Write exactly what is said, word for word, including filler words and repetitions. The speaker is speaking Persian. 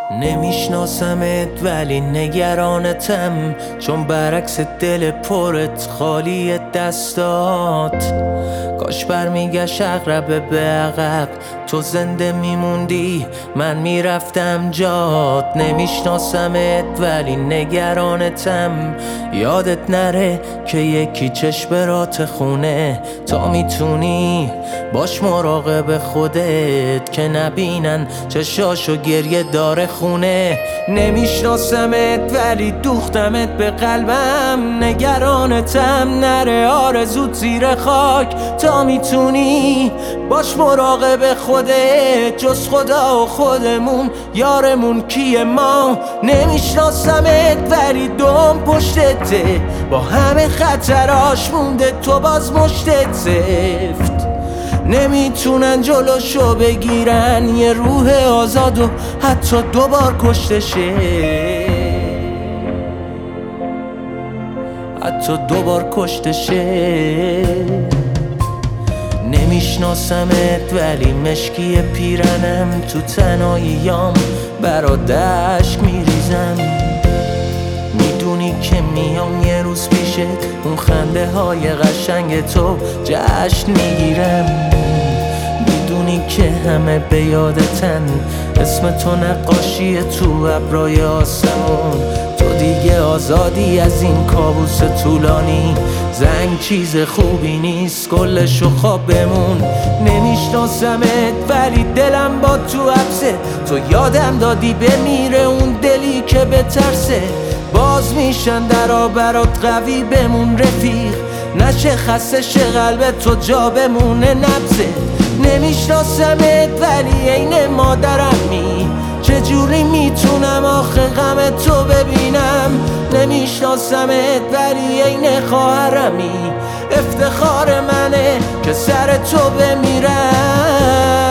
نمیشناسمت ولی نگرانتم، چون برعکس دل پرت خالی دستات. کاش برمیگشت عقرب به عقب، تو زنده میموندی من میرفتم جات. نمیشناسمت ولی نگرانتم، یادت نره که یکی چشم رات خونه. تا میتونی باش مراقب خودت که نبینن چشاشو گریه داره خونه. نمیشناسمت ولی دوختمت به قلبم، نگرانتم نره آرزوت زیر خاک. تا میتونی باش مراقب خودت، جز خدا و خودمون یارمون کیه ما. نمیشناسمت ولی دوم پشتته، با همه خطراش مونده تو باز مشتت سفت. نمیتونن جلوشو بگیرن یه روح آزاد و حتی دوبار کشته شه، حتی دوبار کشته شه. نمیشناسمت ولی مشکی پیرنم، تو تنهاییام برات اشک میریزم. میدونی که میام یه روز پیشت، اون خنده های قشنگ تو جشن میگیرم. میدونی که همه به یادتن، اسم تو نقاشی تو ابرای آسمون. تو دیگه آزادی از این کابوس طولانی، زنگ چیز خوبی نیست کلشو خواب بمون. نمیشناسمت ولی دلم با تو حبسه، تو یادم دادی بمیره اون دلی که بترسه. باز میشن درا برات قوی بمون رفیق، نشه خسته شه قلب تو جا بمونه نبزه. نمیشناسمت ولی عین مادرمی، چجوری میتونم آخه غم تو ببینم. نمیشناسمت ولی عین خواهرمی، افتخار منه که سر تو بمیرم.